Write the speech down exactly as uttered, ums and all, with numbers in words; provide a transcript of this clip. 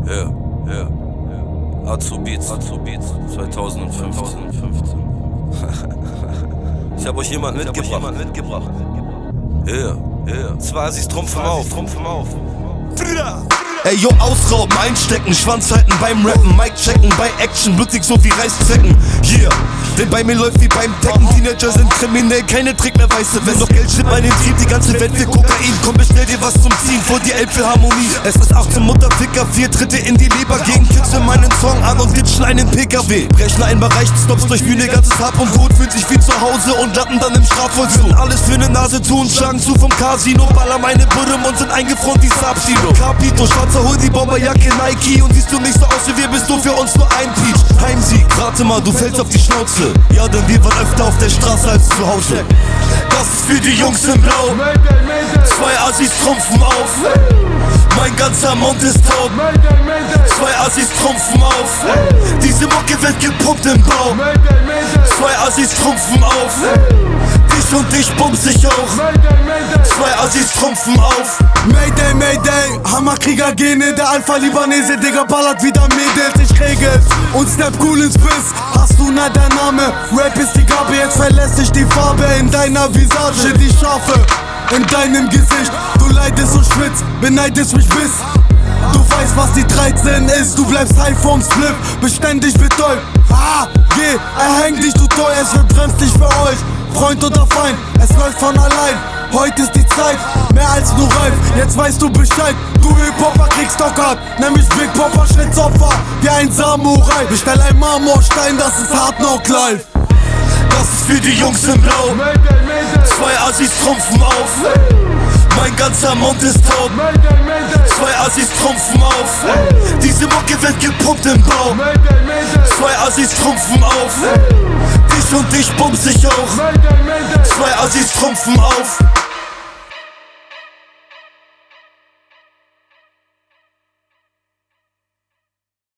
Ja, ja. Azu Beats, Azu Beats, zweitausendfünfzehn. Ich hab euch jemand mitgebracht. Hab euch jemand mitgebracht. Ja, ja. Zwei Assis trumpfen auf, trumpfen auf. Ey yo, ausrauben, einstecken, Schwanz halten beim Rappen, Mic checken bei Action, blutig so wie Reißzwecken. Yeah, denn bei mir läuft wie beim Decken. Teenager sind kriminell, keine trägt mehr weiße West. Doch Geld schippt meinen Trieb, die ganze Welt will Kokain. Komm, bestell dir was zum Ziehen, vor die Elbphilharmonie. Es ist achtzehn Mutterficker, vier Tritte in die Leber. Gegen Kids für meinen Song an und ditchen einen P K W. Brechen einen Bereich, Stops durch Bühne, ganzes Hab und Gut. Fühlt sich wie zu Hause und landen dann im Strafvollzug. Alles für ne Nase zu und schlagen zu vom Casino. Baller meine Budem und sind eingefroren wie Sub-Zero. Capito, schwarzer Hoodie, Bomberjacke, Nike. Und siehst du nicht so aus wie wir, bist du für uns nur ein Peach. Heimsieg, rate mal, du fällst auf die Schnauze. Ja, denn wir waren öfter auf der Straße als zu Hause. Das ist für die Jungs in Blau. Zwei Assis trumpfen auf. Mein ganzer Mund ist taub. Zwei Assis trumpfen auf. Diese Mucke wird gepumpt im Bau. Zwei Assis trumpfen auf. Dich und dich bumps ich auch. Zwei Assis trumpfen auf. Mayday, Mayday, Hammerkrieger Gene, der Alpha-Libanese, Digga, ballert wieder Mädels, ich regel und step cool ins Biss. Hast du na der Name? Rap ist die Gabe, jetzt verlässt sich die Farbe in deiner Visage, die Schafe in deinem Gesicht. Du leidest und schwitzt, beneidest mich bis. Du weißt, was die dreizehn ist, du bleibst high vom Split, beständig betäubt. Ha, geh, erhäng dich, du teuer, es wird bremslich für euch. Freund oder Feind, es läuft von allein. Heute ist die Zeit, mehr als nur reif, jetzt weißt du Bescheid. Du Hip-Hopper kriegst Stockart, nämlich Big Popper Schlitzopfer, wie ein Samurai. Bestell ein Marmorstein, das ist Hard Knock Life. Das ist für die Jungs in Blau. Zwei Assis trumpfen auf. Mein ganzer Mund ist taub. Zwei Assis trumpfen auf. Diese Mucke wird gepumpt im Bau. Zwei Assis trumpfen auf. Dich und dich bumps ich auch. Zwei Assis trumpfen auf.